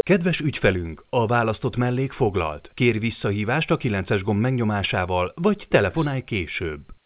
Kedves ügyfelünk, a választott mellék foglalt. Kérj visszahívást a 9-es gomb megnyomásával, vagy telefonálj később.